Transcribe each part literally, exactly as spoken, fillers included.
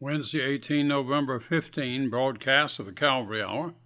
Wednesday, eighteenth November fifteen, broadcast of the Calvary Hour.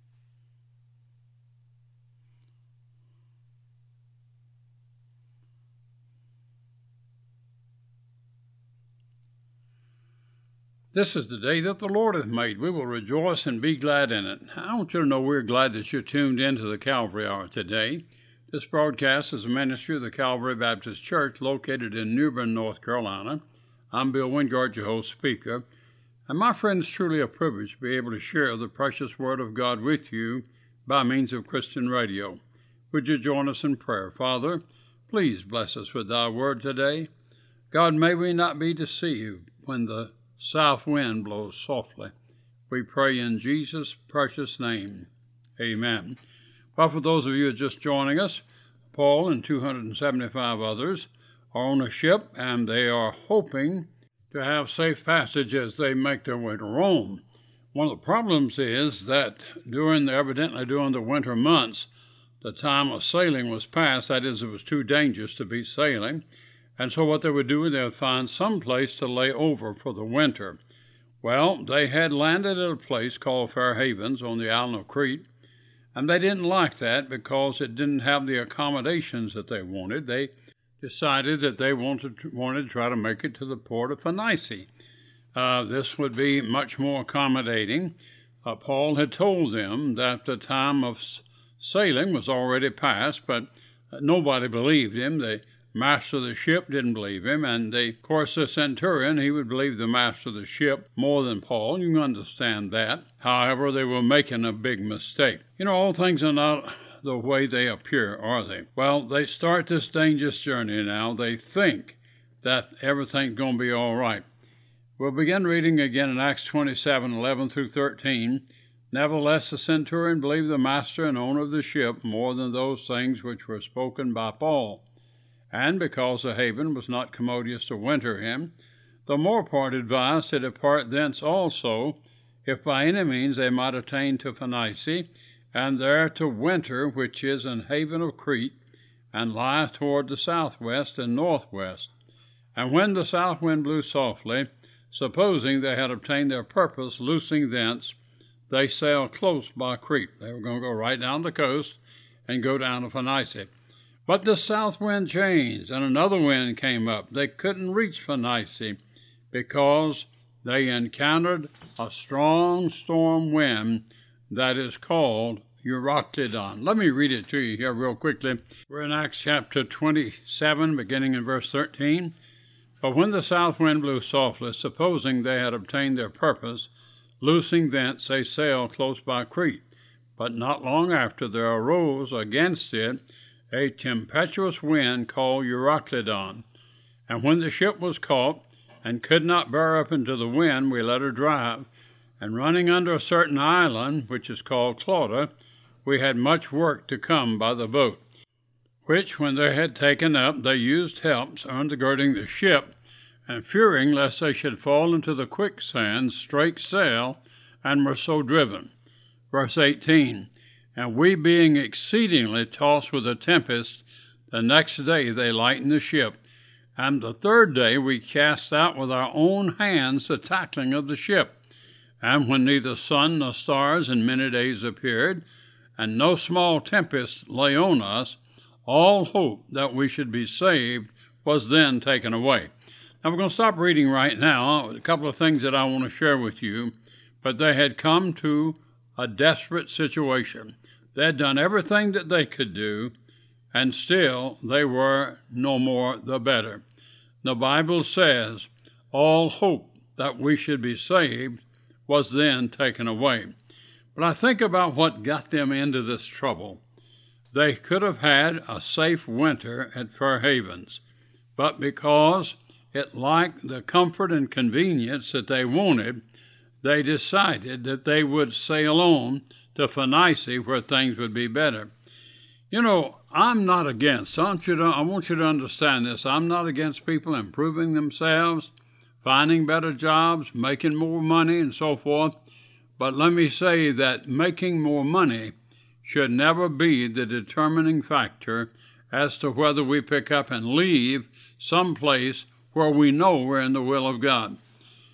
This is the day that the Lord hath made. We will rejoice and be glad in it. I want you to know we're glad that you're tuned into the Calvary Hour today. This broadcast is a ministry of the Calvary Baptist Church located in New Bern, North Carolina. I'm Bill Wingard, your host speaker. And my friend, it's truly a privilege to be able to share the precious Word of God with you by means of Christian radio. Would you join us in prayer? Father, please bless us with thy word today. God, may we not be deceived when the south wind blows softly. We pray in Jesus' precious name. Amen. Well, for those of you just joining us, Paul and two hundred seventy-five others are on a ship, and they are hoping to have safe passage as they make their way to Rome. One of the problems is that during the, evidently during the winter months, the time of sailing was past. That is, it was too dangerous to be sailing. And so what they would do, they would find some place to lay over for the winter. Well, they had landed at a place called Fair Havens on the island of Crete, and they didn't like that because it didn't have the accommodations that they wanted. They decided that they wanted to, wanted to try to make it to the port of Phoenicia. Uh, this would be much more accommodating. Uh, Paul had told them that the time of sailing was already past, but nobody believed him. The master of the ship didn't believe him, and the, of course the centurion, he would believe the master of the ship more than Paul. You can understand that. However, they were making a big mistake. You know, all things are not the way they appear, are they? Well, they start this dangerous journey now. They think that everything's going to be all right. We'll begin reading again in Acts twenty-seven, eleven through thirteen. Nevertheless, the centurion believed the master and owner of the ship more than those things which were spoken by Paul. And because the haven was not commodious to winter him, the more part advised to depart thence also, if by any means they might attain to Phoenicia, and there to winter, which is an haven of Crete, and lieth toward the southwest and northwest. And when the south wind blew softly, supposing they had obtained their purpose, loosing thence, they sailed close by Crete. They were going to go right down the coast and go down to Phoenicia. But the south wind changed, and another wind came up. They couldn't reach Phoenicia because they encountered a strong storm wind that is called Euroclydon. Let me read it to you here real quickly. We're in Acts chapter twenty-seven, beginning in verse thirteen. But when the south wind blew softly, supposing they had obtained their purpose, loosing thence they sailed close by Crete. But not long after there arose against it a tempestuous wind called Euroclydon. And when the ship was caught, and could not bear up into the wind, we let her drive. And running under a certain island, which is called Clauda, we had much work to come by the boat, which when they had taken up, they used helps undergirding the ship, and fearing lest they should fall into the quicksand, strake sail, and were so driven. Verse eighteen, and we being exceedingly tossed with a tempest, the next day they lightened the ship, and the third day we cast out with our own hands the tackling of the ship. And when neither sun nor stars in many days appeared, and no small tempest lay on us, all hope that we should be saved was then taken away. Now we're going to stop reading right now. A couple of things that I want to share with you. But they had come to a desperate situation. They had done everything that they could do, and still they were no more the better. The Bible says all hope that we should be saved was then taken away. But I think about what got them into this trouble. They could have had a safe winter at Fair Havens, but because it lacked the comfort and convenience that they wanted, they decided that they would sail on to Phoenicia where things would be better. You know, I'm not against, I want you to, I want you to understand this, I'm not against people improving themselves, finding better jobs, making more money, and so forth. But let me say that making more money should never be the determining factor as to whether we pick up and leave some place where we know we're in the will of God.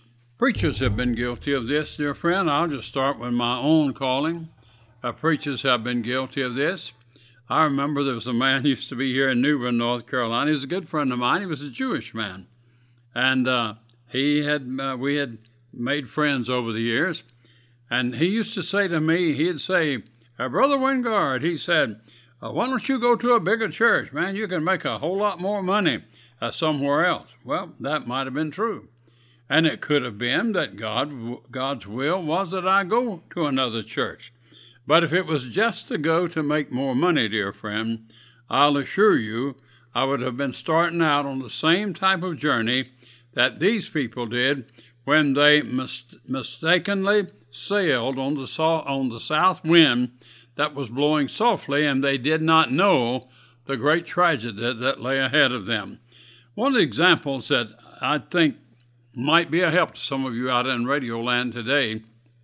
Preachers have been guilty of this, dear friend. I'll just start with my own calling. Uh, preachers have been guilty of this. I remember there was a man who used to be here in New Bern, North Carolina. He was a good friend of mine. He was a Jewish man. And uh, he had, uh, we had made friends over the years. And he used to say to me, he'd say, uh, Brother Wingard, he said, uh, why don't you go to a bigger church, man? You can make a whole lot more money uh, somewhere else. Well, that might have been true. And it could have been that God, God's will was that I go to another church. But if it was just to go to make more money, dear friend, I'll assure you I would have been starting out on the same type of journey that these people did when they mis- mistakenly sailed on the, so- on the south wind that was blowing softly, and they did not know the great tragedy that lay ahead of them. One of the examples that I think might be a help to some of you out in Radio Land today,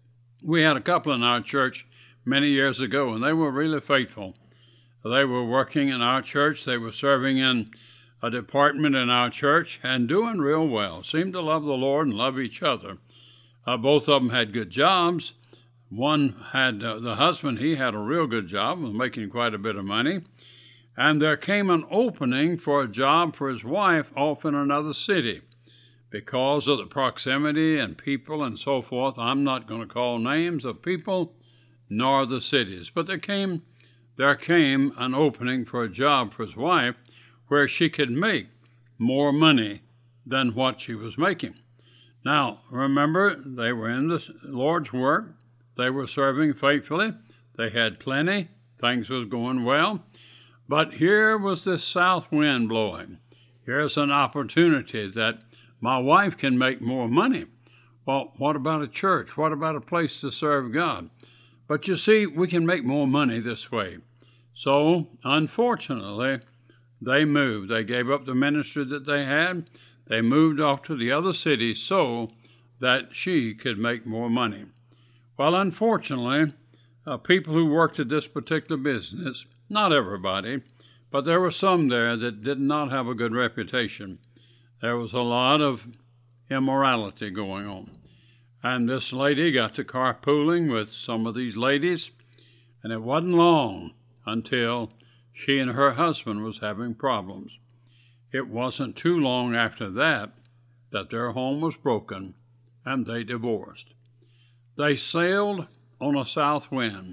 we had a couple in our church many years ago, and they were really faithful. They were working in our church. They were serving in a department in our church and doing real well. Seemed to love the Lord and love each other. Uh, both of them had good jobs. One had, uh, the husband, he had a real good job, was making quite a bit of money. And there came an opening for a job for his wife off in another city. Because of the proximity and people and so forth, I'm not going to call names of people nor the cities. But there came, there came an opening for a job for his wife where she could make more money than what she was making. Now, remember, they were in the Lord's work. They were serving faithfully. They had plenty. Things was going well. But here was this south wind blowing. Here's an opportunity that my wife can make more money. Well, what about a church? What about a place to serve God? But you see, we can make more money this way. So, unfortunately, they moved. They gave up the ministry that they had. They moved off to the other city so that she could make more money. Well, unfortunately, uh, people who worked at this particular business, not everybody, but there were some there that did not have a good reputation. There was a lot of immorality going on. And this lady got to carpooling with some of these ladies, and it wasn't long until she and her husband was having problems. It wasn't too long after that that their home was broken and they divorced. They sailed on a south wind,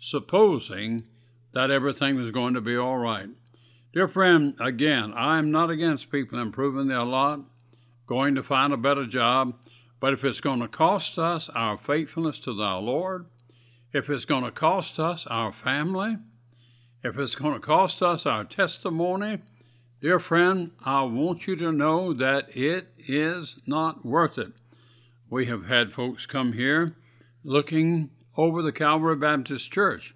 supposing that everything was going to be all right. Dear friend, again, I'm not against people improving their lot, going to find a better job, but if it's going to cost us our faithfulness to our Lord, if it's going to cost us our family, if it's going to cost us our testimony, dear friend, I want you to know that it is not worth it. We have had folks come here looking over the Calvary Baptist Church,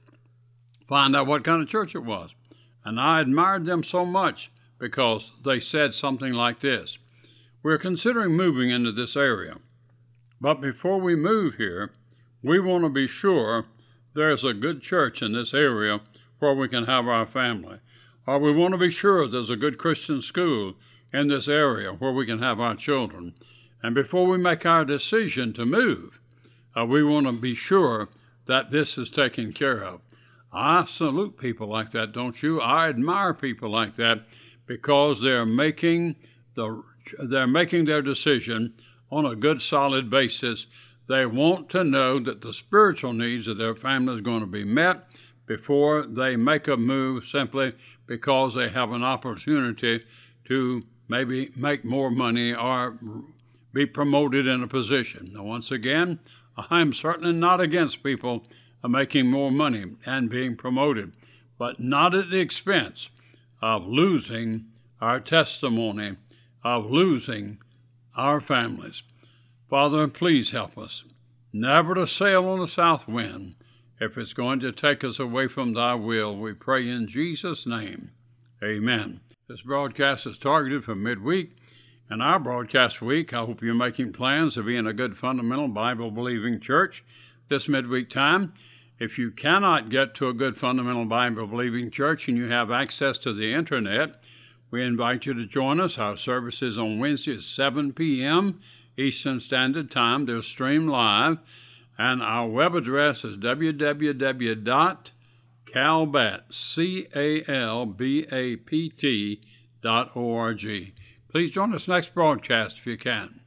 find out what kind of church it was. And I admired them so much because they said something like this: we're considering moving into this area, but before we move here, we want to be sure there's a good church in this area where we can have our family. Or we want to be sure there's a good Christian school in this area where we can have our children. And before we make our decision to move, uh, we want to be sure that this is taken care of. I salute people like that, don't you? I admire people like that because they're making the they're making their decision on a good, solid basis. They want to know that the spiritual needs of their family is going to be met before they make a move simply because they have an opportunity to maybe make more money or be promoted in a position. Now, once again, I'm certainly not against people making more money and being promoted, but not at the expense of losing our testimony, of losing our families. Father, please help us never to sail on the south wind if it's going to take us away from thy will. We pray in Jesus' name. Amen. This broadcast is targeted for midweek. In our broadcast week, I hope you're making plans to be in a good, fundamental, Bible-believing church this midweek time. If you cannot get to a good, fundamental, Bible-believing church and you have access to the internet, we invite you to join us. Our service is on Wednesday at seven p.m. Eastern Standard Time. They're streamed live, and our web address is w w w dot calbat, C A L B A P T, dot org. Please join us next broadcast if you can.